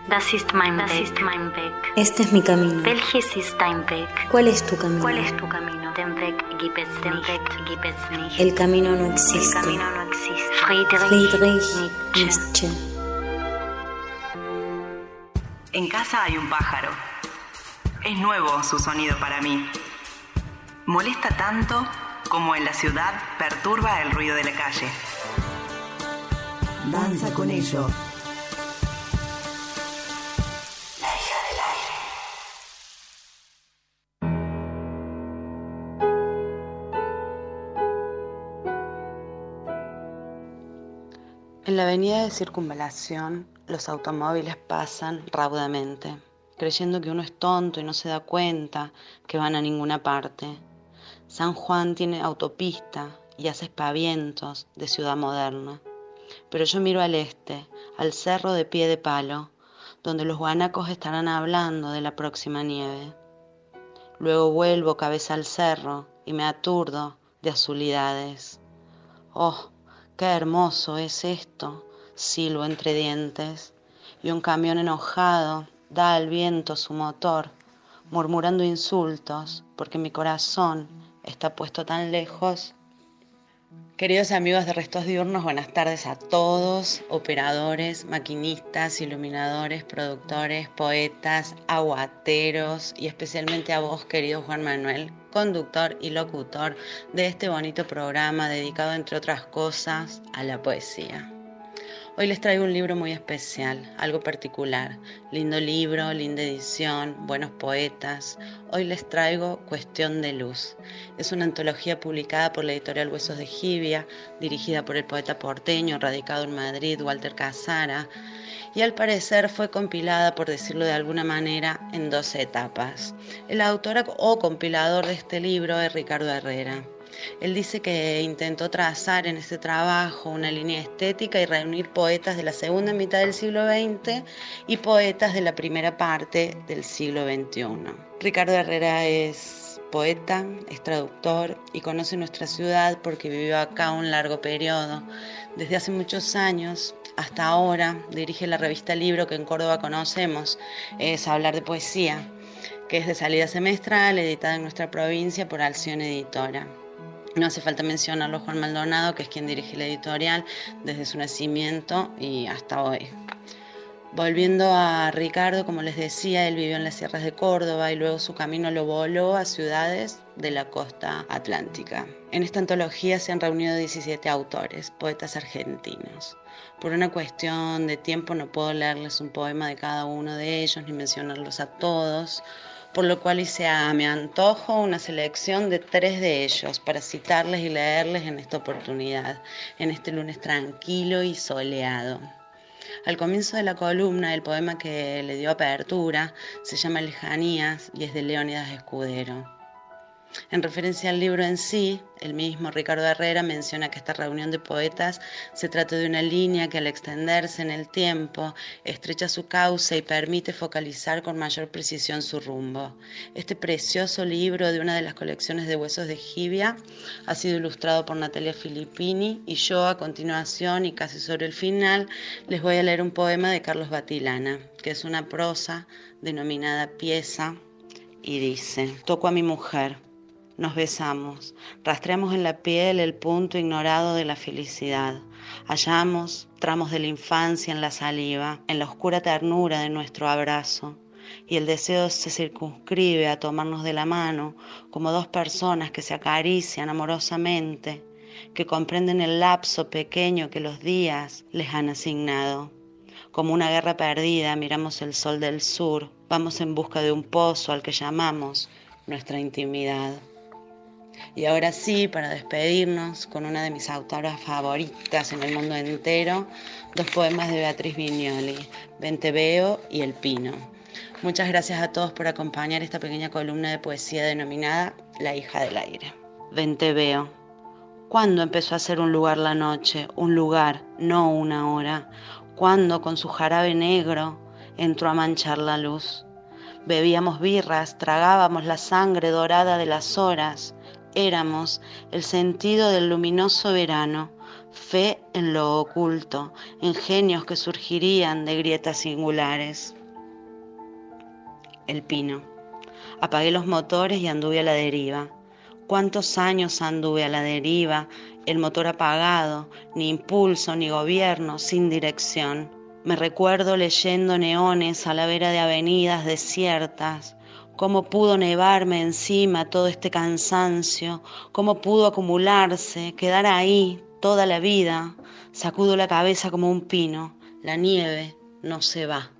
Das ist mein Weg. Este es mi camino. Welches ist dein Weg? ¿Cuál es tu camino? ¿Cuál es tu camino? Den Weg gibt es nicht. El camino no existe. El camino no existe. Friedrich Nietzsche. En casa hay un pájaro. Es nuevo su sonido para mí. Molesta tanto como en la ciudad perturba el ruido de la calle. Danza con ello. La hija del aire. En la avenida de Circunvalación, los automóviles pasan raudamente, creyendo que uno es tonto y no se da cuenta que van a ninguna parte. San Juan tiene autopista y hace espavientos de ciudad moderna. Pero yo miro al este, al cerro de Pie de Palo, donde los guanacos estarán hablando de la próxima nieve. Luego vuelvo cabeza al cerro y me aturdo de azulidades. ¡Oh, qué hermoso es esto!, silbo entre dientes, y un camión enojado da al viento su motor, murmurando insultos, porque mi corazón está puesto tan lejos. Queridos amigos de Restos Diurnos, buenas tardes a todos, operadores, maquinistas, iluminadores, productores, poetas, aguateros y especialmente a vos, querido Juan Manuel, conductor y locutor de este bonito programa dedicado, entre otras cosas, a la poesía. Hoy les traigo un libro muy especial, algo particular. Lindo libro, linda edición, buenos poetas. Hoy les traigo Cuestión de Luz. Es una antología publicada por la editorial Huesos de Jibia, dirigida por el poeta porteño, radicado en Madrid, Walter Casara, y al parecer fue compilada, por decirlo de alguna manera, en 12 etapas. El autor o compilador de este libro es Ricardo Herrera. Él dice que intentó trazar en este trabajo una línea estética y reunir poetas de la segunda mitad del siglo XX y poetas de la primera parte del siglo XXI. Ricardo Herrera es poeta, es traductor y conoce nuestra ciudad porque vivió acá un largo periodo. Desde hace muchos años hasta ahora dirige la revista Libro, que en Córdoba conocemos, es Hablar de Poesía, que es de salida semestral, editada en nuestra provincia por Alción Editora. No hace falta mencionarlo Juan Maldonado, que es quien dirige la editorial desde su nacimiento y hasta hoy. Volviendo a Ricardo, como les decía, él vivió en las sierras de Córdoba y luego su camino lo voló a ciudades de la costa atlántica. En esta antología se han reunido 17 autores, poetas argentinos. Por una cuestión de tiempo no puedo leerles un poema de cada uno de ellos ni mencionarlos a todos, por lo cual hice a mi antojo una selección de 3 de ellos para citarles y leerles en esta oportunidad, en este lunes tranquilo y soleado. Al comienzo de la columna, el poema que le dio apertura se llama Lejanías y es de Leónidas Escudero. En referencia al libro en sí, el mismo Ricardo Herrera menciona que esta reunión de poetas se trata de una línea que al extenderse en el tiempo estrecha su cauce y permite focalizar con mayor precisión su rumbo. Este precioso libro de una de las colecciones de Huesos de Jibia ha sido ilustrado por Natalia Filippini y yo a continuación y casi sobre el final les voy a leer un poema de Carlos Batilana, que es una prosa denominada Pieza y dice: Toco a mi mujer. Nos besamos, rastreamos en la piel el punto ignorado de la felicidad. Hallamos tramos de la infancia en la saliva, en la oscura ternura de nuestro abrazo. Y el deseo se circunscribe a tomarnos de la mano como 2 personas que se acarician amorosamente, que comprenden el lapso pequeño que los días les han asignado. Como una guerra perdida miramos el sol del sur, vamos en busca de un pozo al que llamamos nuestra intimidad. Y ahora sí, para despedirnos con una de mis autoras favoritas en el mundo entero, 2 poemas de Beatriz Viñoli, Venteveo y El Pino. Muchas gracias a todos por acompañar esta pequeña columna de poesía denominada La hija del aire. Venteveo. ¿Cuándo empezó a ser un lugar la noche? Un lugar, no una hora. ¿Cuándo con su jarabe negro entró a manchar la luz? Bebíamos birras, tragábamos la sangre dorada de las horas. Éramos el sentido del luminoso verano, fe en lo oculto, en genios que surgirían de grietas singulares. el pino. Apagué los motores y anduve a la deriva. ¿Cuántos años anduve a la deriva? El motor apagado, ni impulso, ni gobierno, sin dirección. Me recuerdo leyendo neones a la vera de avenidas desiertas. ¿Cómo pudo nevarme encima todo este cansancio? ¿Cómo pudo acumularse, quedar ahí toda la vida? Sacudo la cabeza como un pino. La nieve no se va.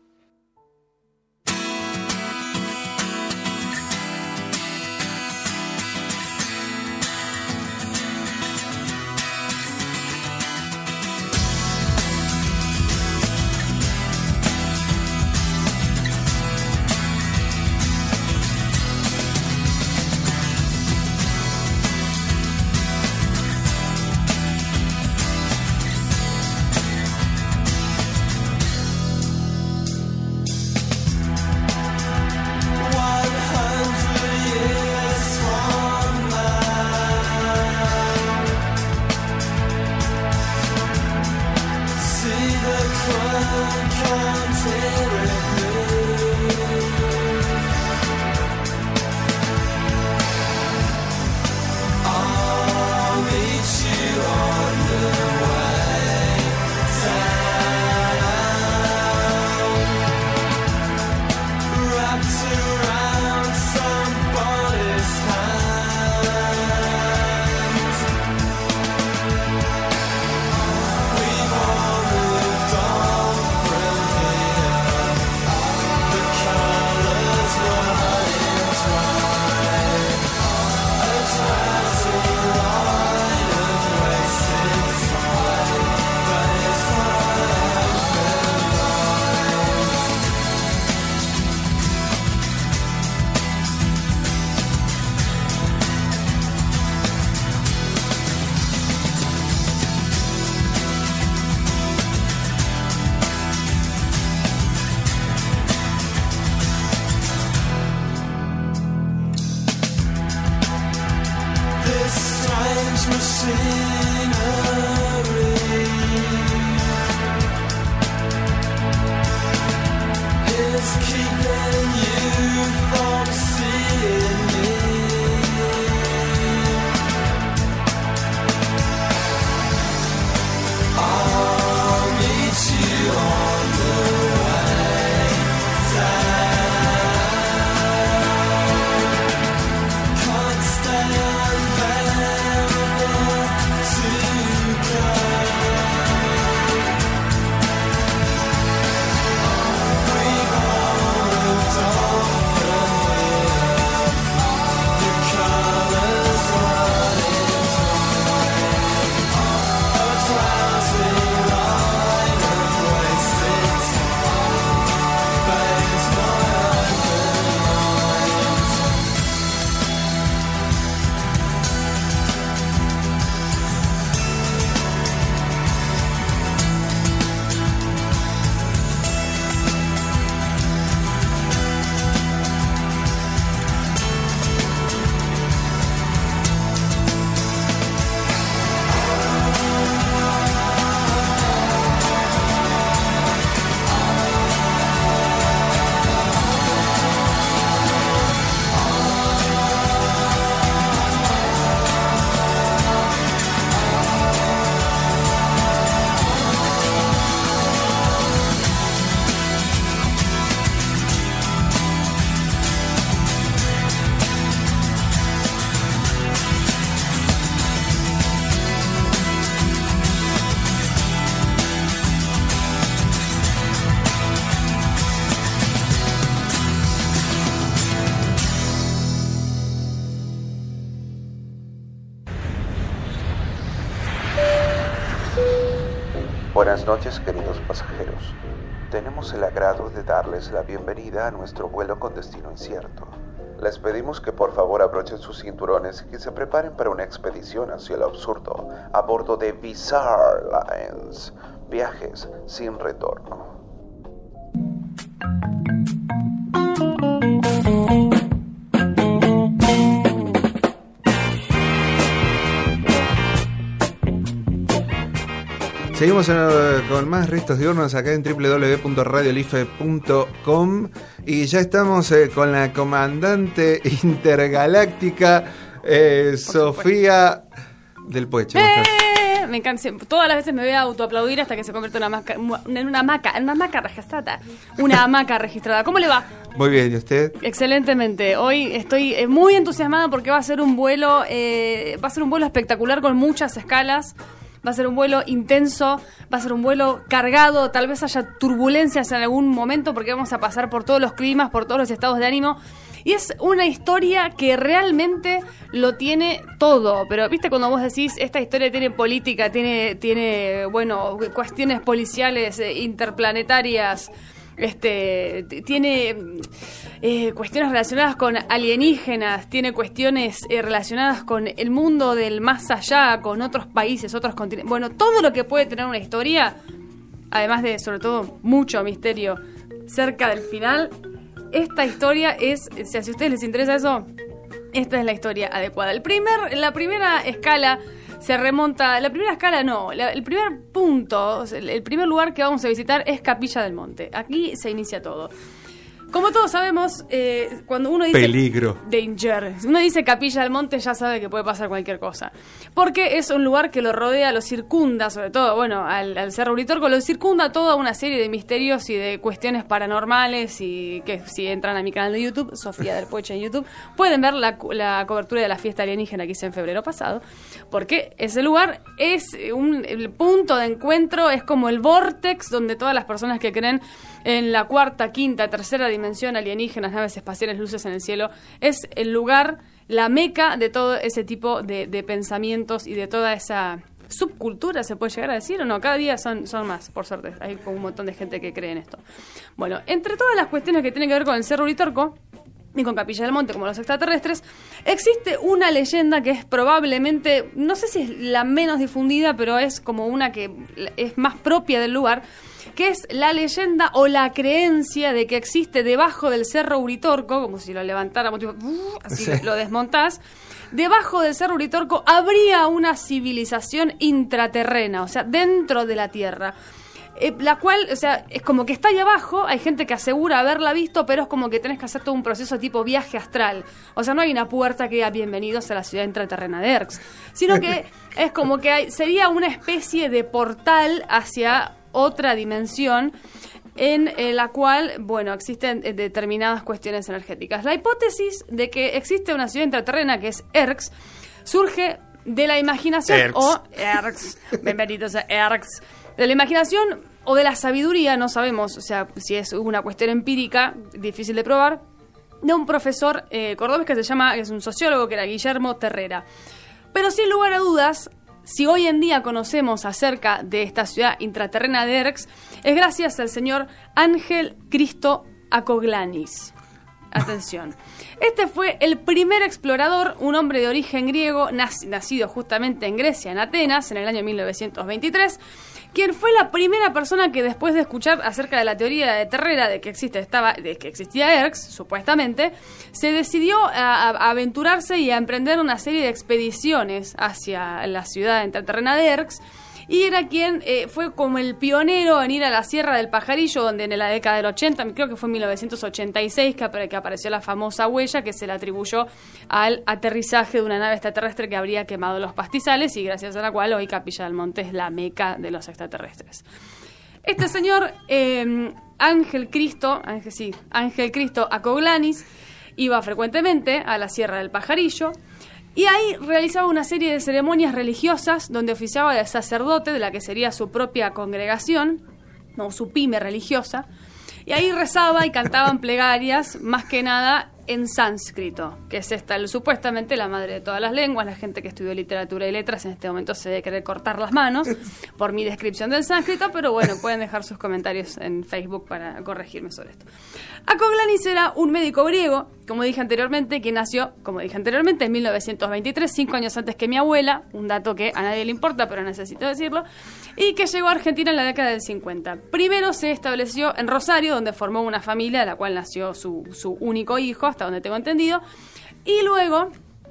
Buenas noches, queridos pasajeros. Tenemos el agrado de darles la bienvenida a nuestro vuelo con destino incierto. Les pedimos que por favor abrochen sus cinturones y que se preparen para una expedición hacia el absurdo a bordo de Bizarre Lines, viajes sin retorno. Seguimos con más restos diurnos acá en www.radiolife.com y ya estamos con la comandante intergaláctica Sofía del Pueche. Me encanta. Todas las veces me voy a autoaplaudir hasta que se convierte en una hamaca registrada. Una hamaca registrada. ¿Cómo le va? Muy bien, ¿y usted? Excelentemente. Hoy estoy muy entusiasmada porque va a ser un vuelo espectacular con muchas escalas. Va a ser un vuelo intenso, va a ser un vuelo cargado, tal vez haya turbulencias en algún momento porque vamos a pasar por todos los climas, por todos los estados de ánimo. Y es una historia que realmente lo tiene todo. Pero, ¿viste cuando vos decís, esta historia tiene política, tiene bueno, cuestiones policiales, interplanetarias, tiene cuestiones relacionadas con alienígenas, tiene cuestiones relacionadas con el mundo del más allá, con otros países, otros continentes. Bueno, todo lo que puede tener una historia, además de, sobre todo, mucho misterio cerca del final. Esta historia es, o sea, si a ustedes les interesa eso, esta es la historia adecuada. La primera escala se remonta, el primer punto, el primer lugar que vamos a visitar es Capilla del Monte. Aquí se inicia todo. Como todos sabemos, cuando uno dice... Peligro. Danger. Si uno dice Capilla del Monte, ya sabe que puede pasar cualquier cosa. Porque es un lugar que lo rodea, lo circunda, sobre todo, bueno, al Cerro Uritorco, lo circunda toda una serie de misterios y de cuestiones paranormales y que si entran a mi canal de YouTube, Sofía del Pueche en YouTube, pueden ver la cobertura de la fiesta alienígena que hice en febrero pasado. Porque ese lugar es el punto de encuentro, es como el vórtex donde todas las personas que creen en la cuarta, quinta, tercera dimensión, alienígenas, naves espaciales, luces en el cielo, es el lugar, la meca de todo ese tipo de pensamientos y de toda esa subcultura, ¿se puede llegar a decir o no? Cada día son más, por suerte. Hay como un montón de gente que cree en esto. Bueno, entre todas las cuestiones que tienen que ver con el Cerro Uritorco y con Capilla del Monte, como los extraterrestres, existe una leyenda que es probablemente, no sé si es la menos difundida, pero es como una que es más propia del lugar, que es la leyenda o la creencia de que existe debajo del Cerro Uritorco, como si lo levantáramos, tipo, así sí. lo desmontás, debajo del Cerro Uritorco habría una civilización intraterrena, o sea, dentro de la Tierra. La cual, o sea, es como que está ahí abajo, hay gente que asegura haberla visto, pero es como que tenés que hacer todo un proceso tipo viaje astral. O sea, no hay una puerta que diga bienvenidos a la ciudad intraterrena de Erx, sino que es como que sería una especie de portal hacia otra dimensión en la cual, bueno, existen determinadas cuestiones energéticas. La hipótesis de que existe una ciudad intraterrena que es Erx surge de la imaginación Erx. Bienvenidos a Erx. De la imaginación o de la sabiduría, no sabemos, o sea, si es una cuestión empírica, difícil de probar, de un profesor cordobés que es un sociólogo, que era Guillermo Terrera. Pero sin lugar a dudas, si hoy en día conocemos acerca de esta ciudad intraterrena de Erx, es gracias al señor Ángel Cristo Akoglanis. Atención. Este fue el primer explorador, un hombre de origen griego, nacido justamente en Grecia, en Atenas, en el año 1923, quien fue la primera persona que, después de escuchar acerca de la teoría de Terrera de que existía Erx, supuestamente, se decidió a aventurarse y a emprender una serie de expediciones hacia la ciudad intraterrena de Erx, y era quien fue como el pionero en ir a la Sierra del Pajarillo, donde en la década del 80, creo que fue en 1986, que apareció la famosa huella que se le atribuyó al aterrizaje de una nave extraterrestre que habría quemado los pastizales y gracias a la cual hoy Capilla del Monte es la meca de los extraterrestres. Este señor Ángel Cristo Akoglanis iba frecuentemente a la Sierra del Pajarillo y ahí realizaba una serie de ceremonias religiosas donde oficiaba de sacerdote de la que sería su propia congregación, o su pyme religiosa, y ahí rezaba y cantaban plegarias, más que nada en sánscrito, que es supuestamente la madre de todas las lenguas. La gente que estudió literatura y letras en este momento se debe querer cortar las manos por mi descripción del sánscrito, pero bueno, pueden dejar sus comentarios en Facebook para corregirme sobre esto. Akoglanis era un médico griego, como dije anteriormente, que nació, en 1923, 5 años antes que mi abuela, un dato que a nadie le importa, pero necesito decirlo, y que llegó a Argentina en la década del 50. Primero se estableció en Rosario, donde formó una familia, de la cual nació su único hijo, hasta donde tengo entendido, y luego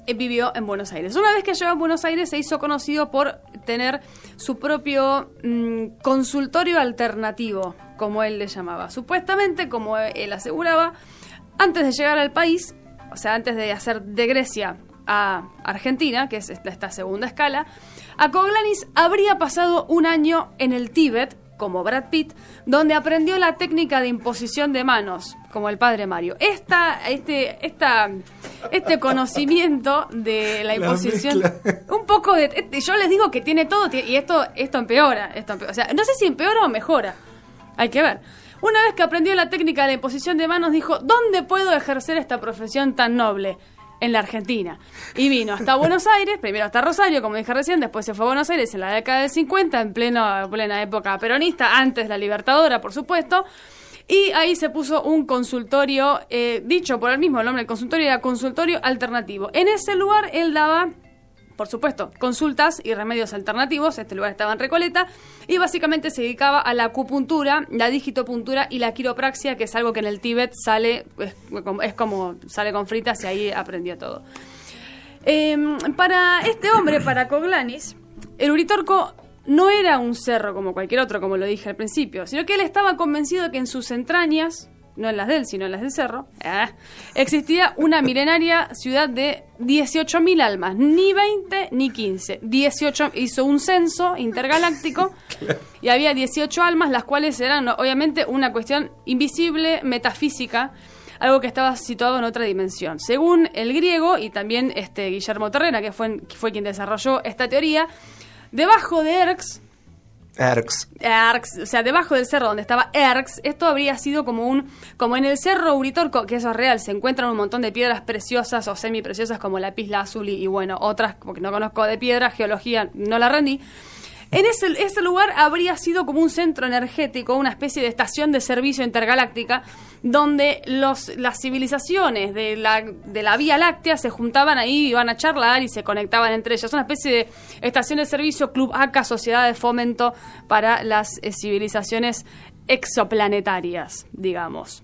vivió en Buenos Aires. Una vez que llegó a Buenos Aires se hizo conocido por tener su propio consultorio alternativo, como él le llamaba. Supuestamente, como él aseguraba, antes de llegar al país, o sea, antes de hacer de Grecia a Argentina, que es esta segunda escala, a Coglanis habría pasado un año en el Tíbet, como Brad Pitt, donde aprendió la técnica de imposición de manos, como el padre Mario. Este conocimiento de la imposición, un poco de... Yo les digo que tiene todo, y esto empeora. O sea, no sé si empeora o mejora. Hay que ver. Una vez que aprendió la técnica de la imposición de manos, dijo, ¿dónde puedo ejercer esta profesión tan noble? En la Argentina. Y vino hasta Buenos Aires, primero hasta Rosario, como dije recién, después se fue a Buenos Aires en la década del 50, en plena época peronista, antes de la Libertadora, por supuesto, y ahí se puso un consultorio, dicho por el mismo nombre, el consultorio era consultorio alternativo. En ese lugar él daba, por supuesto, consultas y remedios alternativos. Este lugar estaba en Recoleta y básicamente se dedicaba a la acupuntura, la digitopuntura y la quiropraxia, que es algo que en el Tíbet sale, es como sale con fritas, y ahí aprendió todo. Para este hombre, para Coglanis, el Uritorco no era un cerro como cualquier otro, como lo dije al principio, sino que él estaba convencido de que en sus entrañas, no en las de él, sino en las del cerro, existía una milenaria ciudad de 18.000 almas, ni 20 ni 15, 18, hizo un censo intergaláctico y había 18 almas, las cuales eran obviamente una cuestión invisible, metafísica, algo que estaba situado en otra dimensión. Según el griego y también Guillermo Terrena, que fue quien desarrolló esta teoría, debajo de Erx, o sea, debajo del cerro donde estaba Erx, esto habría sido como en el cerro Uritorco, que eso es real, se encuentran un montón de piedras preciosas o semipreciosas como lapislázuli y bueno, otras, porque no conozco de piedra, geología no la rendí. En ese lugar habría sido como un centro energético, una especie de estación de servicio intergaláctica, donde las civilizaciones de la Vía Láctea se juntaban ahí, iban a charlar y se conectaban entre ellas. Una especie de estación de servicio, Club ACA, Sociedad de Fomento para las civilizaciones exoplanetarias, digamos.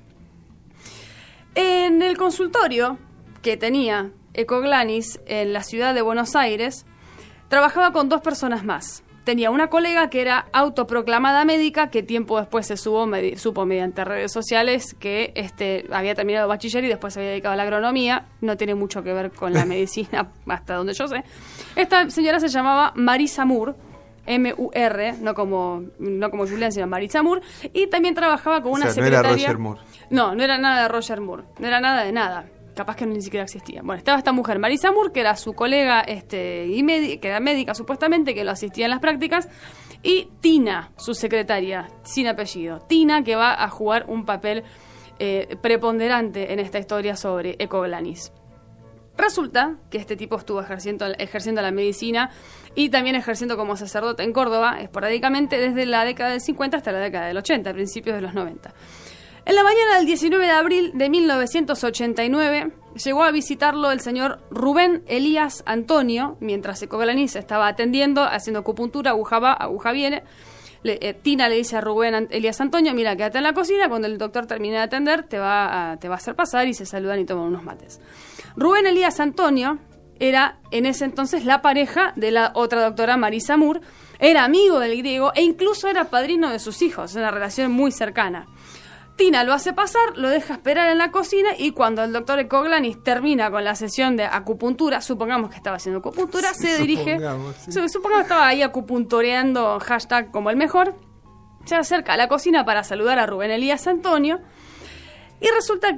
En el consultorio que tenía Coglanis en la ciudad de Buenos Aires, trabajaba con 2 personas más. Tenía una colega que era autoproclamada médica, que tiempo después se supo mediante redes sociales que había terminado bachiller y después se había dedicado a la agronomía. No tiene mucho que ver con la medicina, hasta donde yo sé. Esta señora se llamaba Marisa Moore, M-U-R, no como Julián, sino Marisa Moore, y también trabajaba con una secretaria... no era Roger Moore. No era nada de Roger Moore, no era nada de nada. Capaz que ni siquiera existía. Bueno, estaba esta mujer, Marisa Moore, que era su colega que era médica supuestamente, que lo asistía en las prácticas, y Tina, su secretaria, sin apellido. Tina, que va a jugar un papel preponderante en esta historia sobre Coglanis. Resulta que este tipo estuvo ejerciendo la medicina y también ejerciendo como sacerdote en Córdoba, esporádicamente, desde la década del 50 hasta la década del 80, principios de los 90. En la mañana del 19 de abril de 1989 llegó a visitarlo el señor Rubén Elías Antonio, mientras Coglanis estaba atendiendo, haciendo acupuntura, aguja va, aguja viene. Tina le dice a Rubén Elías Antonio, mira, quédate en la cocina, cuando el doctor termine de atender te va a hacer pasar, y se saludan y toman unos mates. Rubén Elías Antonio era en ese entonces la pareja de la otra doctora Marisa Moore, era amigo del griego e incluso era padrino de sus hijos, una relación muy cercana. Tina lo hace pasar, lo deja esperar en la cocina, y cuando el doctor Coglanis termina con la sesión de acupuntura, supongamos que estaba haciendo acupuntura, se dirige, supongamos que estaba ahí acupuntureando, hashtag como el mejor, se acerca a la cocina para saludar a Rubén Elías Antonio, y resulta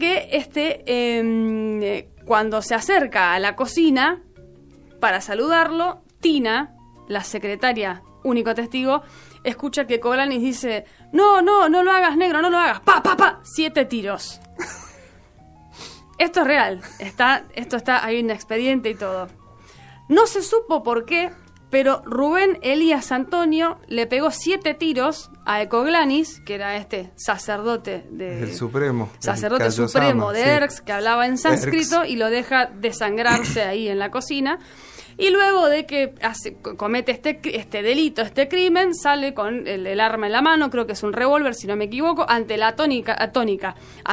que cuando se acerca a la cocina para saludarlo, Tina, la secretaria, único testigo, escucha que Coglanis dice, no lo hagas, negro, no lo hagas, pa, 7 tiros. Esto es real, hay un expediente y todo. No se supo por qué, pero Rubén Elías Antonio le pegó 7 tiros a Coglanis, que era sacerdote supremo de Erx, que hablaba en sánscrito, y lo deja desangrarse ahí en la cocina. Y luego de que comete este delito, este crimen, sale con el arma en la mano, creo que es un revólver, si no me equivoco, ante la atómica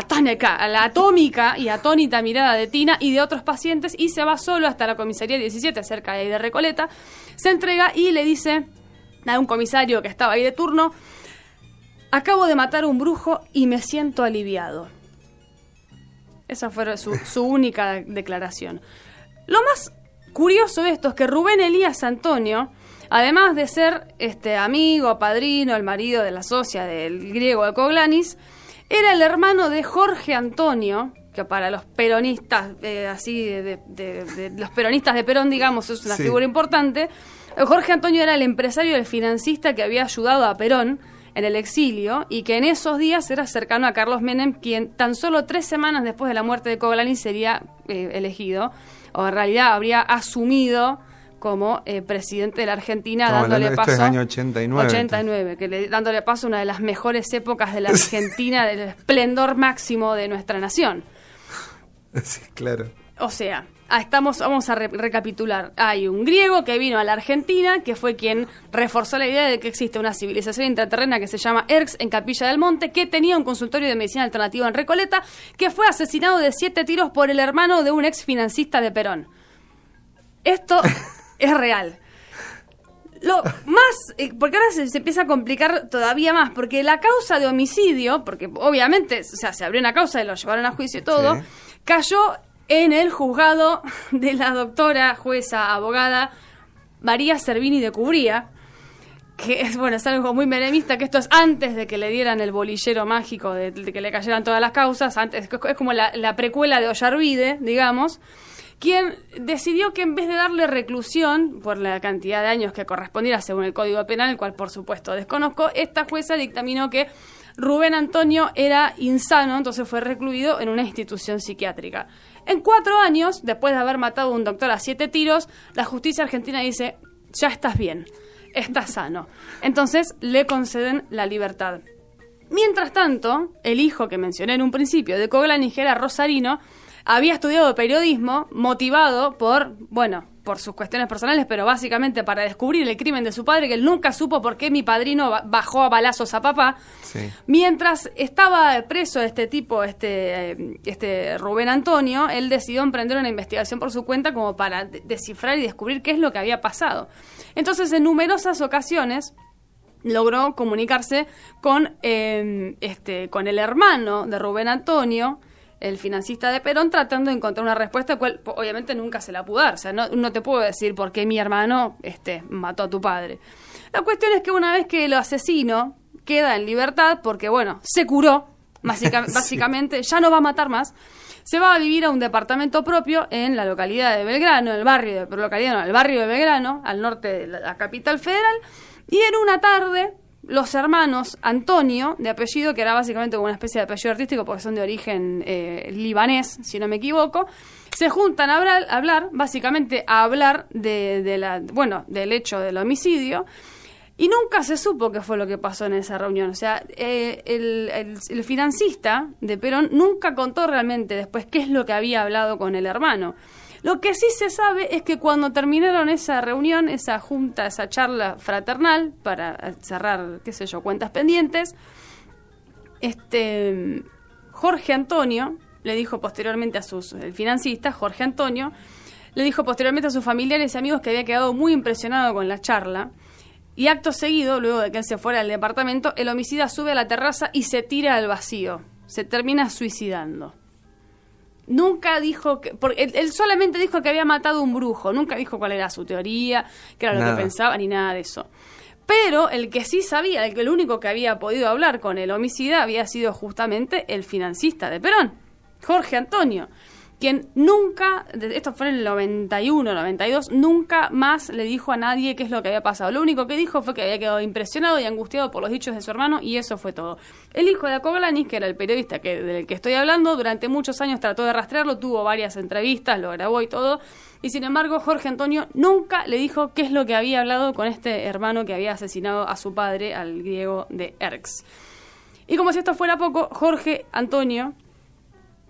y atónita mirada de Tina y de otros pacientes, y se va solo hasta la comisaría 17, cerca de ahí de Recoleta, se entrega y le dice a un comisario que estaba ahí de turno: acabo de matar a un brujo y me siento aliviado. Esa fue su única declaración. Lo más curioso de esto es que Rubén Elías Antonio, además de ser amigo, padrino, el marido de la socia del griego de Coglanis, era el hermano de Jorge Antonio, que para los peronistas, los peronistas de Perón, digamos, es una figura importante. Jorge Antonio era el empresario y el financista que había ayudado a Perón en el exilio y que en esos días era cercano a Carlos Menem, quien tan solo 3 semanas después de la muerte de Coglanis sería elegido, o en realidad habría asumido como presidente de la Argentina, dándole paso... Esto es año 89. 89, dándole paso a una de las mejores épocas de la Argentina, del esplendor máximo de nuestra nación. Sí, claro. O sea, vamos a recapitular. Hay un griego que vino a la Argentina, que fue quien reforzó la idea de que existe una civilización intraterrena que se llama Erx en Capilla del Monte, que tenía un consultorio de medicina alternativa en Recoleta, que fue asesinado de 7 tiros por el hermano de un ex financista de Perón. Esto es real. Lo más, porque ahora se empieza a complicar todavía más, porque la causa de homicidio, porque obviamente, se abrió una causa y lo llevaron a juicio y todo, cayó en el juzgado de la doctora, jueza, abogada María Servini de Cubría, que es algo muy menemista, que esto es antes de que le dieran el bolillero mágico, de que le cayeran todas las causas, antes es como la precuela de Ollarvide, digamos, quien decidió que en vez de darle reclusión por la cantidad de años que correspondiera según el Código Penal, el cual por supuesto desconozco, esta jueza dictaminó que Rubén Antonio era insano, entonces fue recluido en una institución psiquiátrica. En 4 años, después de haber matado a un doctor a 7 tiros, la justicia argentina dice: ya estás bien, estás sano. Entonces le conceden la libertad. Mientras tanto, el hijo que mencioné en un principio de Coglanis, que era Rosarino, había estudiado periodismo motivado por sus cuestiones personales, pero básicamente para descubrir el crimen de su padre, que él nunca supo por qué mi padrino bajó a balazos a papá. Sí. Mientras estaba preso este tipo, Rubén Antonio, él decidió emprender una investigación por su cuenta como para descifrar y descubrir qué es lo que había pasado. Entonces, en numerosas ocasiones logró comunicarse con el hermano de Rubén Antonio, el financista de Perón, tratando de encontrar una respuesta, cual obviamente nunca se la pudo dar. O sea, no te puedo decir por qué mi hermano mató a tu padre. La cuestión es que una vez que el asesino queda en libertad, porque se curó, básicamente, ya no va a matar más, se va a vivir a un departamento propio en la localidad de Belgrano, el barrio de Belgrano, al norte de la capital federal, y en una tarde los hermanos Antonio, de apellido, que era básicamente como una especie de apellido artístico porque son de origen libanés, si no me equivoco, se juntan a hablar del hecho del homicidio, y nunca se supo qué fue lo que pasó en esa reunión. O sea, el financista de Perón nunca contó realmente después qué es lo que había hablado con el hermano. Lo que sí se sabe es que cuando terminaron esa reunión, esa junta, esa charla fraternal para cerrar, cuentas pendientes, Jorge Antonio le dijo posteriormente el financista, Jorge Antonio, le dijo posteriormente a sus familiares y amigos que había quedado muy impresionado con la charla, y acto seguido, luego de que él se fuera del departamento, el homicida sube a la terraza y se tira al vacío, se termina suicidando. Nunca dijo porque él solamente dijo que había matado a un brujo, nunca dijo cuál era su teoría, qué era lo que pensaba, ni nada de eso. Pero el que sí sabía, el único que había podido hablar con el homicida había sido justamente el financista de Perón, Jorge Antonio, quien nunca, esto fue en el 91, 92, nunca más le dijo a nadie qué es lo que había pasado. Lo único que dijo fue que había quedado impresionado y angustiado por los dichos de su hermano, y eso fue todo. El hijo de Coglanis, que era el periodista del que estoy hablando, durante muchos años trató de rastrearlo, tuvo varias entrevistas, lo grabó y todo, y sin embargo Jorge Antonio nunca le dijo qué es lo que había hablado con este hermano que había asesinado a su padre, al griego de Erx. Y como si esto fuera poco, Jorge Antonio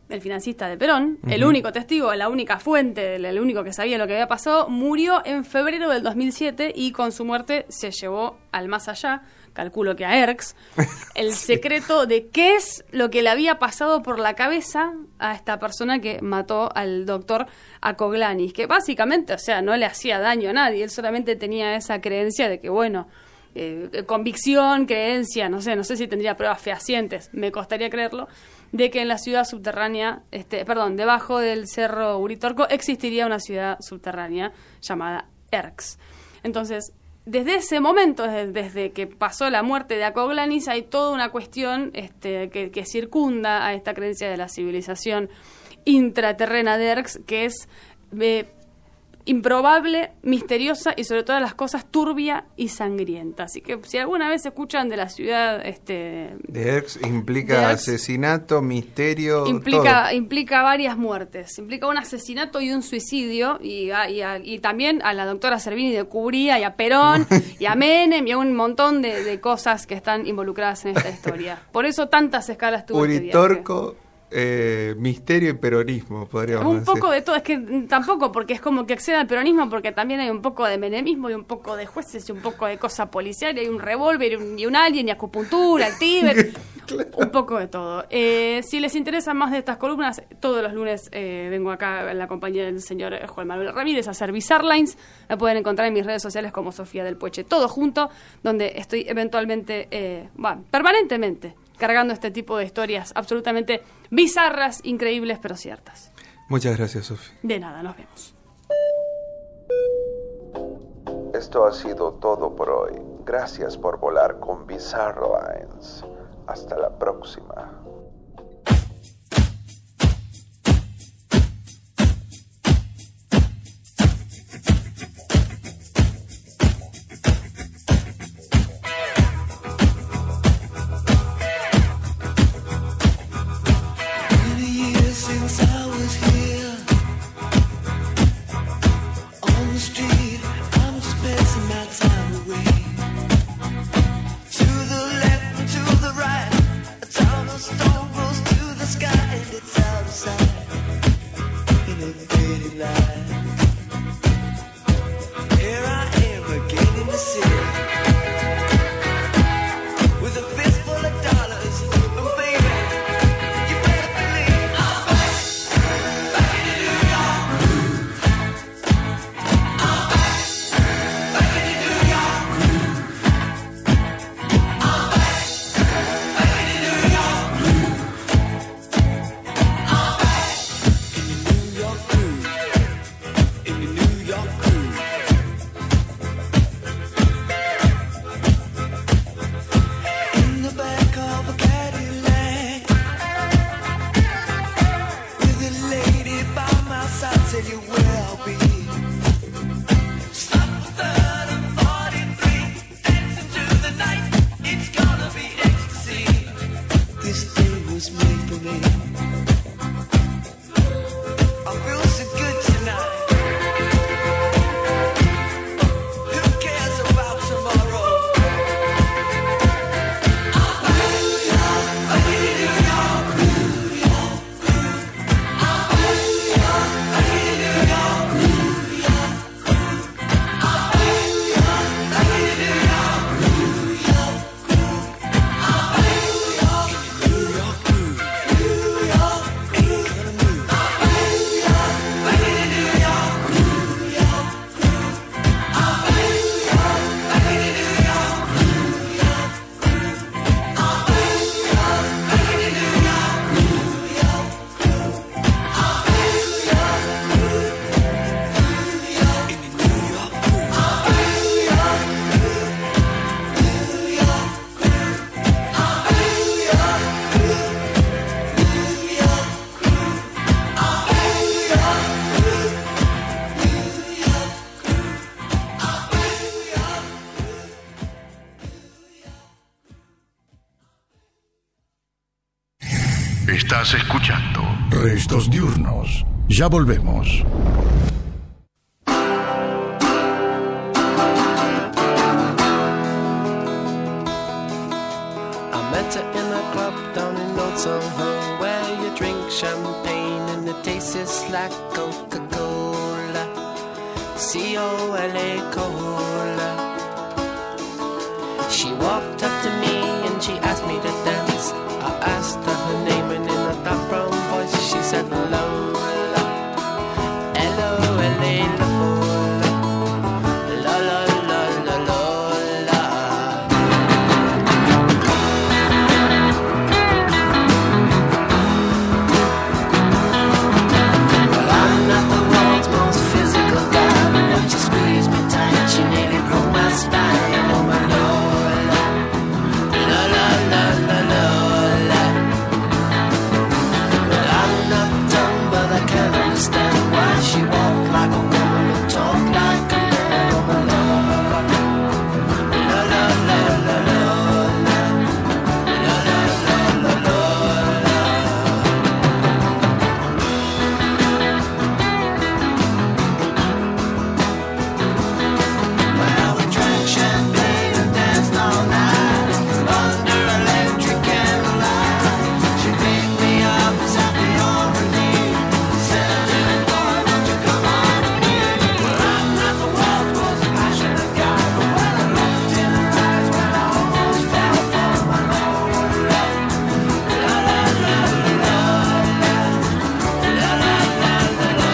el financista de Perón, el único testigo, la única fuente, el único que sabía lo que había pasado, murió en febrero del 2007 y con su muerte se llevó al más allá, calculo que a Erx, el secreto de qué es lo que le había pasado por la cabeza a esta persona que mató al doctor Acoglanis, que básicamente, o sea, no le hacía daño a nadie, él solamente tenía esa creencia de que, bueno, convicción, creencia, no sé si tendría pruebas fehacientes, me costaría creerlo, de que en la ciudad subterránea, debajo del Cerro Uritorco existiría una ciudad subterránea llamada Erx. Entonces, desde ese momento, desde que pasó la muerte de Acoglanis, hay toda una cuestión que circunda a esta creencia de la civilización intraterrena de Erx, que es improbable, misteriosa y sobre todas las cosas turbia y sangrienta. Así que si alguna vez escuchan de la ciudad de Erx, implica asesinato, misterio, implica varias muertes, implica un asesinato y un suicidio y también a la doctora Servini de Cubría y a Perón y a Menem y a un montón de cosas que están involucradas en esta historia. Por eso tantas escalas tuvo Uritorco, misterio y peronismo, podríamos decir. Un poco de todo, es que tampoco porque es como que accede al peronismo, porque también hay un poco de menemismo y un poco de jueces y un poco de cosa policial, y hay un revólver y un alien y acupuntura, el Tíbet, claro. Un poco de todo. Si les interesa más de estas columnas, todos los lunes vengo acá en la compañía del señor Juan Manuel Ramírez a hacer Bizarrelines. La pueden encontrar en mis redes sociales como Sofía del Pueche, todo junto, donde estoy eventualmente, permanentemente cargando este tipo de historias absolutamente bizarras, increíbles, pero ciertas. Muchas gracias, Sofía. De nada, nos vemos. Esto ha sido todo por hoy. Gracias por volar con Bizarrelines. Hasta la próxima. Estás escuchando Restos Diurnos. Ya volvemos. I met her in a club down in Old Soho, where you drink champagne and it tastes like Coca-Cola. C-O-L-A, cola. She walked up to me and she asked me to dance. I asked her her name and in a dark brown voice she said Lola. L-O-L-A, Lola. La la la la Lola. Well, I'm not the world's most physical guy, but when she squeezed me tight, she nearly broke my spine. Oh my Lola, la la la la Lola. Well, I'm not dumb, but I can't understand why she walked like a woman but talked like a man. Oh my Lola, la la la la Lola, la la la la Lola. Well, we drank champagne and danced all night under electric candlelight. She picked me up and set me on her knee. Said, "Little boy, won't you come on with me?" Well, I'm not the world's most passionate guy, but when I looked in her eyes, well, I almost fell for my Lola. La la la la la, la la la la la.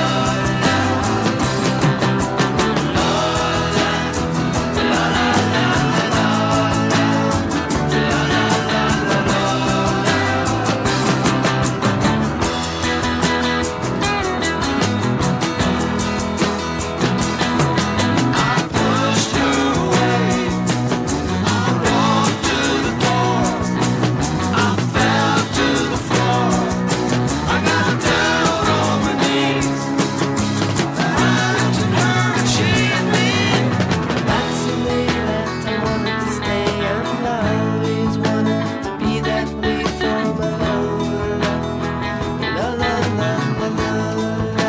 That's the way that I wanted to stay, and I always wanted to be that way for my Lola. La la la la la la.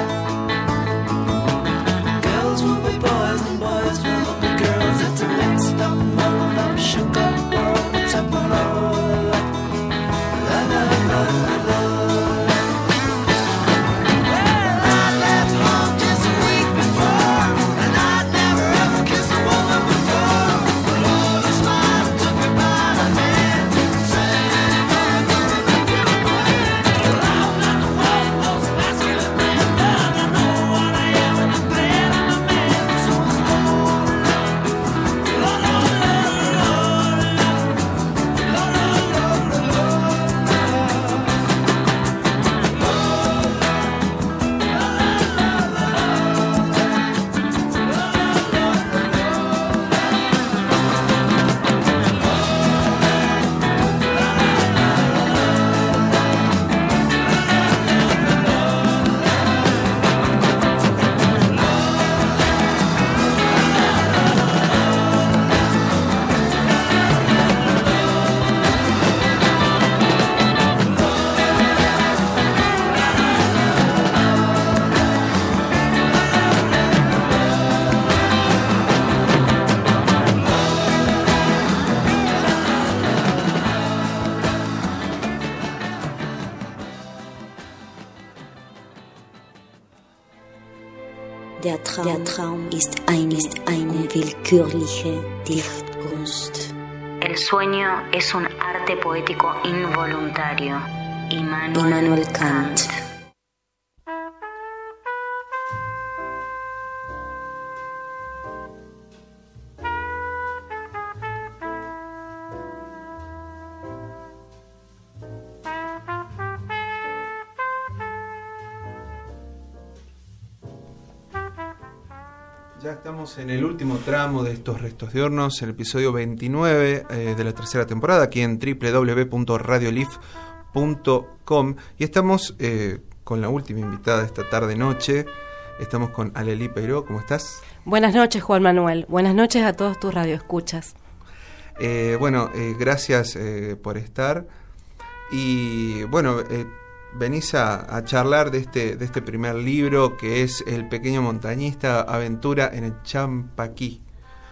Girls will be boys and boys will be girls. It's a mixed up, muddled up, shook up world. It's a Lola. La la la la la. Well, I left home just a week before, and I'd never ever kissed a woman before. But Lola smiled and took me by the hand, saying, "I'm gonna make you mine." Well, I'm not the world's most masculine man, but I know what I am, and I'm glad I'm a man. So it's Lola, la la la la la, la la la la la. Der Traum ist eine willkürliche Dichtkunst. El sueño es un arte poético involuntario. Immanuel Kant. Ya estamos en el último tramo de estos Restos Diurnos, el episodio 29 de la tercera temporada, aquí en www.radiolif.com, y estamos con la última invitada de esta tarde-noche. Estamos con Alelí Peiró. ¿Cómo estás? Buenas noches, Juan Manuel. Buenas noches a todos tus radioescuchas. Gracias por estar. Y bueno, venís a charlar de este primer libro, que es El pequeño montañista, aventura en el Champaquí.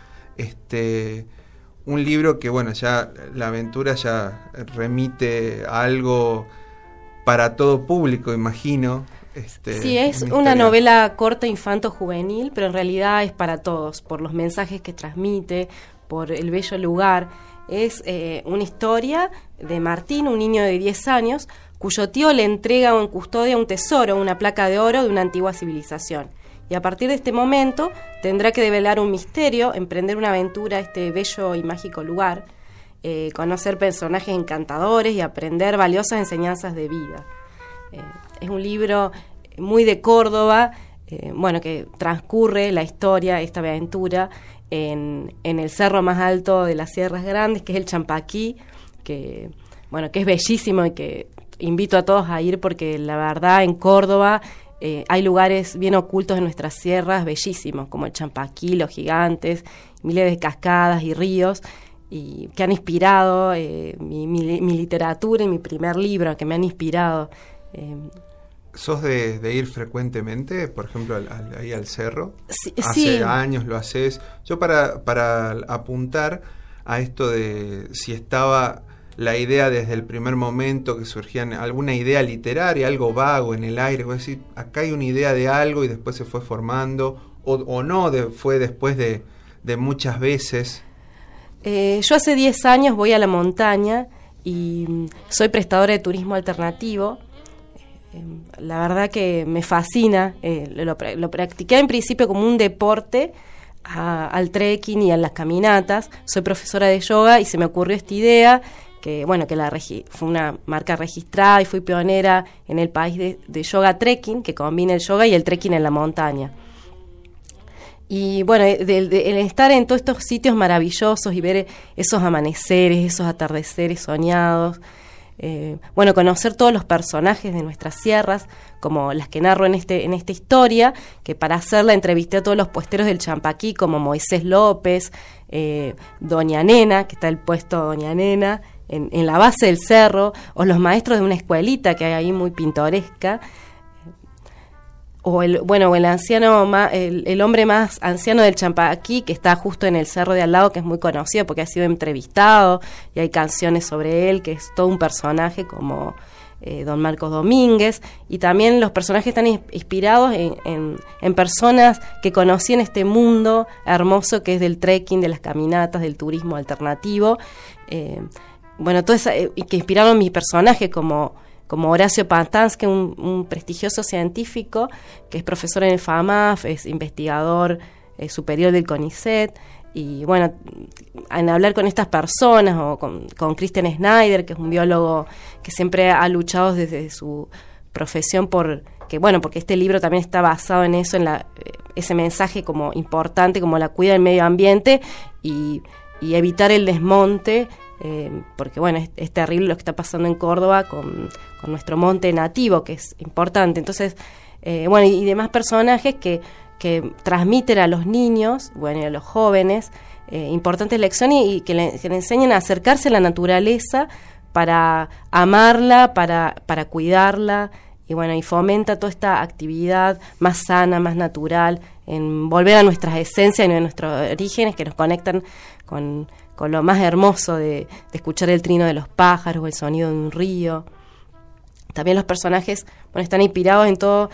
Un libro que, bueno, ya la aventura ya remite a algo para todo público, imagino. Sí, es una novela corta infanto-juvenil, pero en realidad es para todos, por los mensajes que transmite, por el bello lugar. Es una historia de Martín, un niño de 10 años, cuyo tío le entrega en custodia un tesoro, una placa de oro de una antigua civilización. Y a partir de este momento tendrá que develar un misterio, emprender una aventura a este bello y mágico lugar, conocer personajes encantadores y aprender valiosas enseñanzas de vida. Es un libro muy de Córdoba, que transcurre la historia, esta aventura, en el cerro más alto de las Sierras Grandes, que es el Champaquí, que es bellísimo y que invito a todos a ir porque la verdad en Córdoba hay lugares bien ocultos en nuestras sierras bellísimos, como el Champaquí, los gigantes, miles de cascadas y ríos, y que han inspirado mi literatura y mi primer libro, que me han inspirado. ¿Sos de ir frecuentemente, por ejemplo, ahí al cerro? Sí, Hace años lo haces. Yo para apuntar a esto de si estaba la idea desde el primer momento, que surgían alguna idea literaria, algo vago en el aire, es decir, acá hay una idea de algo y después se fue formando, o no, fue después de muchas veces. Yo hace 10 años voy a la montaña y soy prestadora de turismo alternativo. La verdad que me fascina, lo practiqué en principio como un deporte, al trekking y a las caminatas. Soy profesora de yoga y se me ocurrió esta idea, que fue una marca registrada y fui pionera en el país de yoga trekking, que combina el yoga y el trekking en la montaña. Y el estar en todos estos sitios maravillosos y ver esos amaneceres, esos atardeceres soñados, conocer todos los personajes de nuestras sierras, como las que narro en esta historia, que para hacerla entrevisté a todos los puesteros del Champaquí, como Moisés López, Doña Nena, que está el puesto Doña Nena, en la base del cerro, o los maestros de una escuelita que hay ahí muy pintoresca, o el hombre más anciano del Champaquí, que está justo en el cerro de al lado, que es muy conocido porque ha sido entrevistado y hay canciones sobre él, que es todo un personaje como don Marcos Domínguez, y también los personajes están inspirados en personas que conocí en este mundo hermoso que es del trekking, de las caminatas, del turismo alternativo, y que inspiraron mi personaje como Horacio Pantansky, un prestigioso científico que es profesor en el FAMAF, es investigador superior del CONICET, y en hablar con estas personas, o con Christian Schneider, que es un biólogo que siempre ha luchado desde su profesión porque este libro también está basado en eso, en ese mensaje como importante, como la cuida del medio ambiente y evitar el desmonte, porque es terrible lo que está pasando en Córdoba con nuestro monte nativo, que es importante. Entonces, y demás personajes que transmiten a los niños, y a los jóvenes, importantes lecciones y que le enseñan a acercarse a la naturaleza para amarla, para cuidarla, y fomenta toda esta actividad más sana, más natural, en volver a nuestras esencias y a nuestros orígenes que nos conectan con lo más hermoso de escuchar el trino de los pájaros o el sonido de un río. También los personajes están inspirados en todo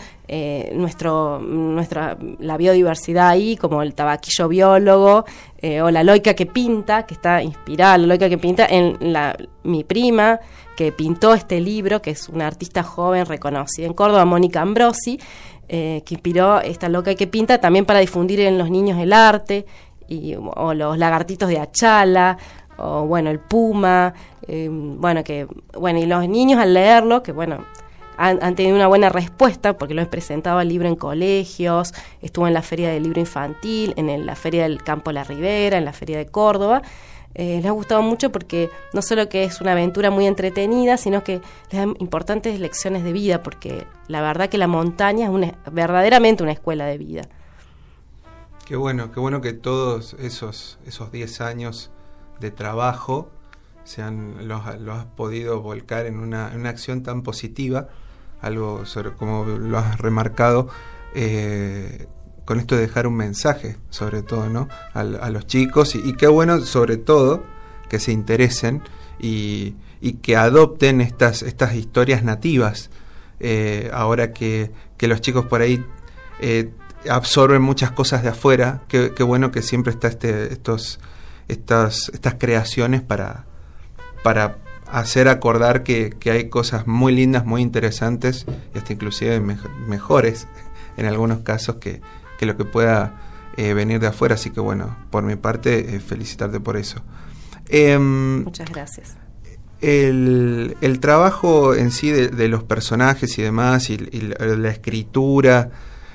la biodiversidad ahí, como el tabaquillo biólogo, o la Loica que pinta, que está inspirada, la Loica que pinta en mi prima, que pintó este libro, que es una artista joven reconocida en Córdoba, Mónica Ambrosi, que inspiró esta Loica que pinta también para difundir en los niños el arte, o los lagartitos de Achala, o el puma, y los niños al leerlo, que han tenido una buena respuesta porque lo he presentado el libro en colegios, estuvo en la Feria del Libro Infantil, en la Feria del Campo La Ribera, en la Feria de Córdoba. Les ha gustado mucho porque no solo que es una aventura muy entretenida, sino que les dan importantes lecciones de vida, porque la verdad que la montaña es verdaderamente una escuela de vida. Qué bueno que todos esos 10 años de trabajo los has podido volcar en una acción tan positiva, algo como lo has remarcado, con esto de dejar un mensaje, sobre todo, ¿no? A los chicos, y qué bueno, sobre todo, que se interesen y que adopten estas historias nativas, ahora que los chicos por ahí absorben muchas cosas de afuera. Qué bueno que siempre está estas creaciones para hacer acordar que hay cosas muy lindas, muy interesantes y hasta inclusive mejores en algunos casos que lo que pueda venir de afuera. Así que bueno, por mi parte, felicitarte por eso. Muchas gracias. El trabajo en sí de los personajes y demás, y la escritura,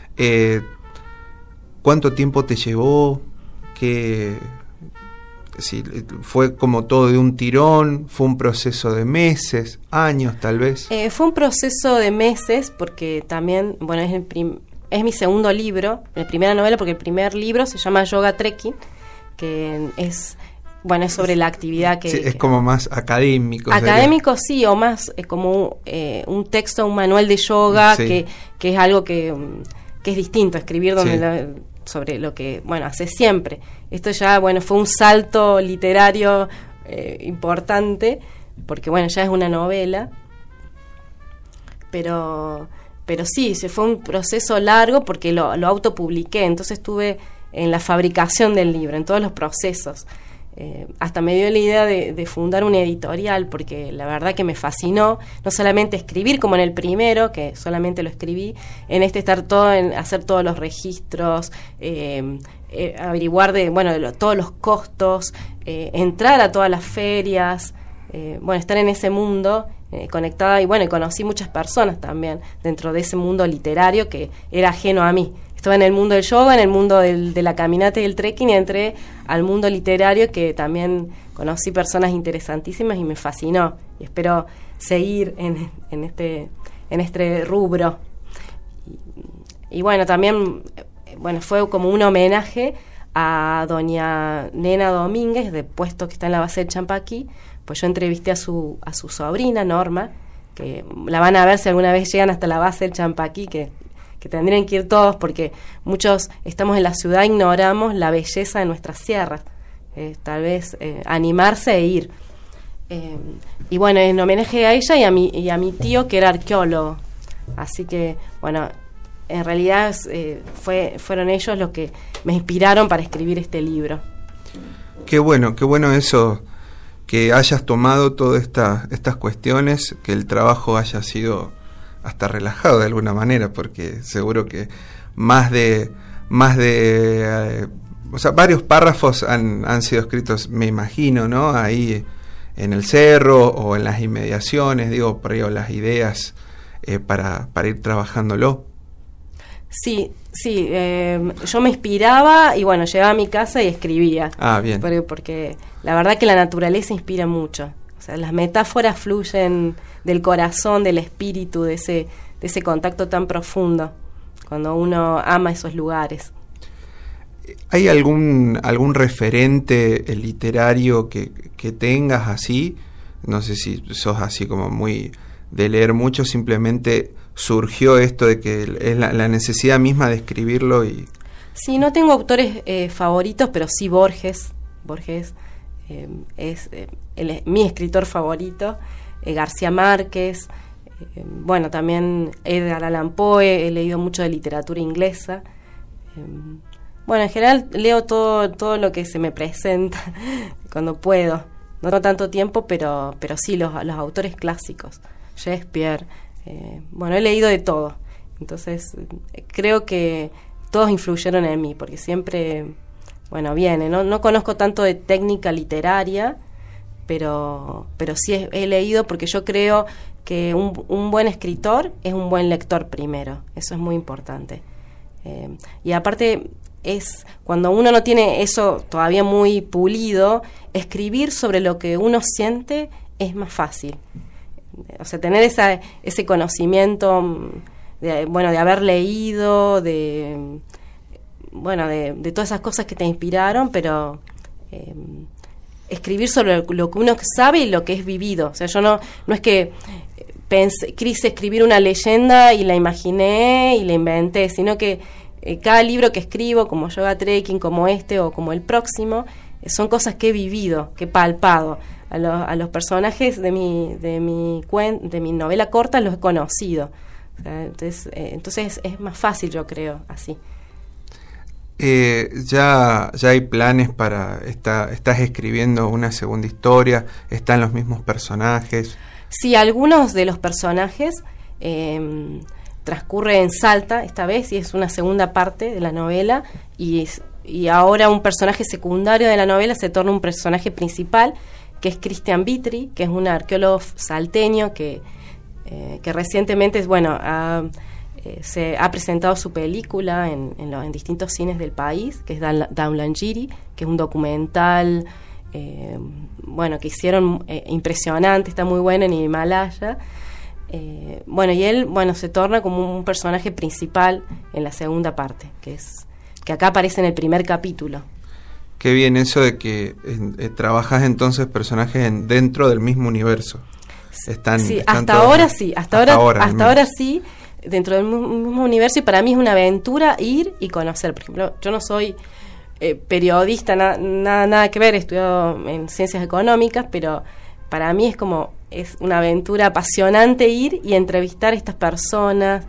¿cuánto tiempo te llevó? Si fue como todo de un tirón, fue un proceso de meses, años tal vez. Fue un proceso de meses porque también, bueno, es mi segundo libro, mi primera novela, porque el primer libro se llama Yoga Trekking, que es sobre la actividad que... Sí, es como más académico. Académico, sí, o más como un texto, un manual de yoga, sí, que es algo que es distinto, escribir sobre lo que, hace siempre. Esto ya, fue un salto literario importante, porque, ya es una novela, pero sí, se fue un proceso largo porque lo autopubliqué, entonces estuve en la fabricación del libro, en todos los procesos. Hasta me dio la idea de fundar una editorial, porque la verdad que me fascinó no solamente escribir como en el primero, que solamente lo escribí, en este estar hacer todos los registros, averiguar de todos los costos, entrar a todas las ferias, estar en ese mundo conectada, y conocí muchas personas también dentro de ese mundo literario que era ajeno a mí. Estaba en el mundo del yoga, en el mundo de la caminata y el trekking, y entré al mundo literario, que también conocí personas interesantísimas y me fascinó. Y espero seguir en este rubro. Y también fue como un homenaje a doña Nena Domínguez, de Puesto, que está en la base del Champaquí. Pues yo entrevisté a su sobrina, Norma, que la van a ver si alguna vez llegan hasta la base del Champaquí, que tendrían que ir todos, porque muchos estamos en la ciudad, ignoramos la belleza de nuestras sierras. Tal vez animarse e ir. Y en homenaje a ella y a mi tío, que era arqueólogo. Así que, en realidad fueron ellos los que me inspiraron para escribir este libro. Qué bueno eso, que hayas tomado todas estas cuestiones, que el trabajo haya sido hasta relajado de alguna manera, porque seguro que más de varios párrafos han sido escritos, me imagino, ¿no? Ahí en el cerro o en las inmediaciones, por ahí, o las ideas para ir trabajándolo. Sí, yo me inspiraba y llegaba a mi casa y escribía. Bien. Porque la verdad que la naturaleza inspira mucho. O sea, las metáforas fluyen del corazón, del espíritu, de ese contacto tan profundo, cuando uno ama esos lugares. ¿Hay algún referente literario que tengas así? No sé si sos así como muy de leer mucho, simplemente surgió esto de que es la necesidad misma de escribirlo. Sí, no tengo autores favoritos, pero sí Borges. Borges es mi escritor favorito. García Márquez, también Edgar Allan Poe. He leído mucho de literatura inglesa. En general leo todo lo que se me presenta cuando puedo. No tanto tiempo, pero sí los autores clásicos. Shakespeare. He leído de todo. Entonces creo que todos influyeron en mí, porque siempre viene. No conozco tanto de técnica literaria, pero sí he leído, porque yo creo que un buen escritor es un buen lector primero. Eso es muy importante. Y aparte, es cuando uno no tiene eso todavía muy pulido, escribir sobre lo que uno siente es más fácil. O sea, tener ese conocimiento de haber leído, de todas esas cosas que te inspiraron, pero escribir sobre lo que uno sabe y lo que es vivido. O sea, yo no es que quise escribir una leyenda y la imaginé y la inventé, sino que cada libro que escribo, como Yoga Trekking, como este o como el próximo, son cosas que he vivido, que he palpado. a los personajes de mi novela corta los he conocido. O sea, entonces es más fácil, yo creo, así. Ya hay planes para... ¿Estás escribiendo una segunda historia? ¿Están los mismos personajes? Sí, algunos de los personajes transcurre en Salta esta vez, y es una segunda parte de la novela, y ahora un personaje secundario de la novela se torna un personaje principal, que es Cristian Vitri, que es un arqueólogo salteño que recientemente, se ha presentado su película en distintos cines del país, que es Daulangiri, que es un documental que hicieron impresionante, está muy bueno, en Himalaya. Y él se torna como un personaje principal en la segunda parte, que acá aparece en el primer capítulo. Qué bien eso de que trabajas entonces personajes dentro del mismo universo. Hasta ahora sí, dentro del mismo universo, y para mí es una aventura ir y conocer. Por ejemplo, yo no soy periodista, nada que ver, he estudiado en ciencias económicas, pero para mí es una aventura apasionante ir y entrevistar a estas personas,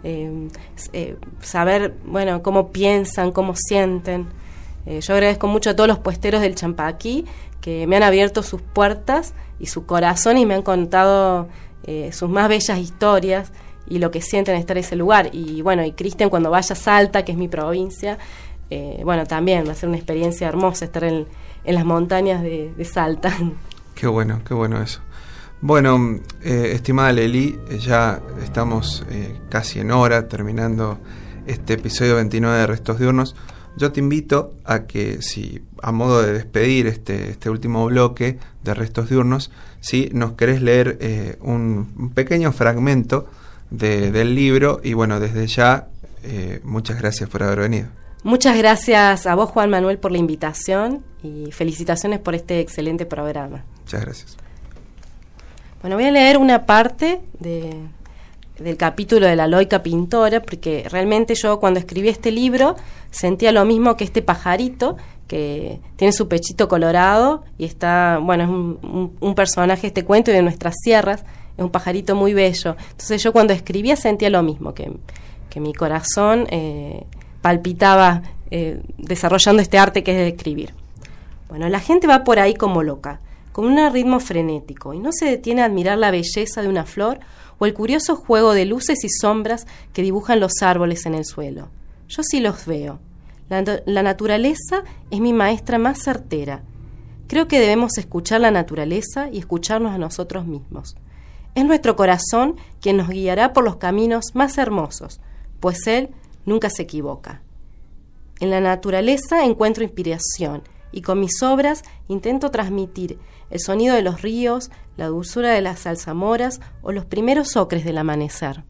saber cómo piensan, cómo sienten. Yo agradezco mucho a todos los puesteros del Champaquí que me han abierto sus puertas y su corazón y me han contado sus más bellas historias y lo que sienten estar en ese lugar. Y Cristian, cuando vaya a Salta, que es mi provincia, también va a ser una experiencia hermosa estar en las montañas de Salta. Qué bueno eso. Bueno, estimada Lely, ya estamos casi en hora terminando este episodio 29 de Restos Diurnos. Yo te invito a que, si a modo de despedir este último bloque de Restos Diurnos, si nos querés leer un pequeño fragmento del libro, y desde ya muchas gracias por haber venido. Muchas gracias a vos, Juan Manuel, por la invitación, y felicitaciones por este excelente programa. Muchas gracias. Voy a leer una parte del capítulo de la Loica Pintora, porque realmente yo, cuando escribí este libro, sentía lo mismo que este pajarito, que tiene su pechito colorado y está, es un personaje, este cuento de nuestras sierras, es un pajarito muy bello. Entonces yo, cuando escribía, sentía lo mismo, que mi corazón palpitaba desarrollando este arte que es de escribir. La gente va por ahí como loca, con un ritmo frenético, y no se detiene a admirar la belleza de una flor o el curioso juego de luces y sombras que dibujan los árboles en el suelo. Yo sí los veo. La naturaleza es mi maestra más certera. Creo que debemos escuchar la naturaleza y escucharnos a nosotros mismos. Es nuestro corazón quien nos guiará por los caminos más hermosos, pues él nunca se equivoca. En la naturaleza encuentro inspiración, y con mis obras intento transmitir el sonido de los ríos, la dulzura de las zarzamoras o los primeros ocres del amanecer.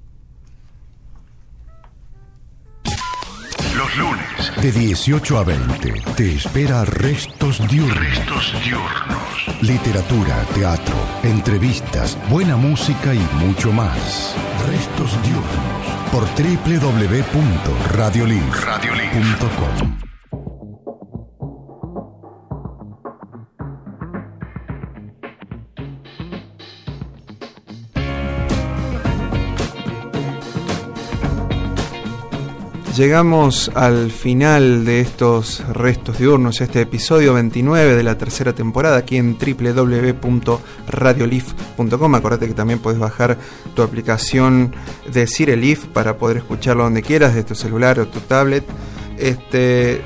Los lunes, de 18 a 20, te espera Restos Diurnos. Literatura, teatro, entrevistas, buena música y mucho más. Restos Diurnos, por www.radiolink.com. Llegamos al final de estos Restos Diurnos, este episodio 29 de la tercera temporada, aquí en www.radiolif.com. Acordate que también podés bajar tu aplicación de Cirelif para poder escucharlo donde quieras, de tu celular o tu tablet. Este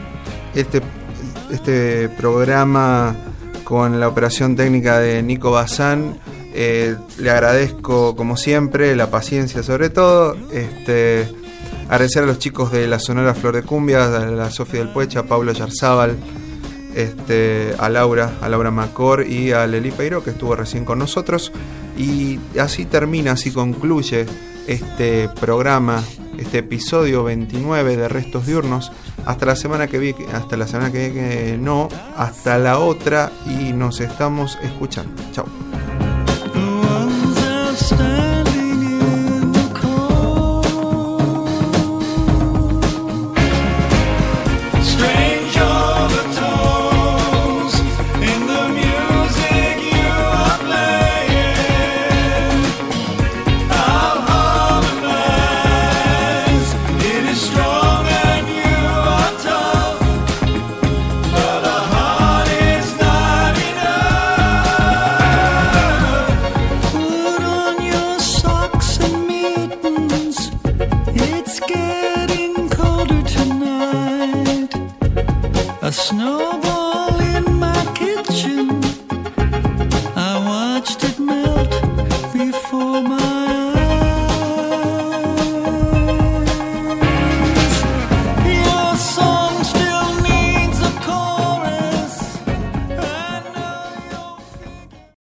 programa, con la operación técnica de Nico Bazán, le agradezco como siempre la paciencia, sobre todo agradecer a los chicos de la Sonora Flor de Cumbia, a la Sofía del Puecha, a Pablo Yarzábal, a Laura Macor y a Lely Peiro, que estuvo recién con nosotros. Y así concluye este programa, este episodio 29 de Restos Diurnos. Hasta la semana que viene, hasta la otra, y nos estamos escuchando. Chao.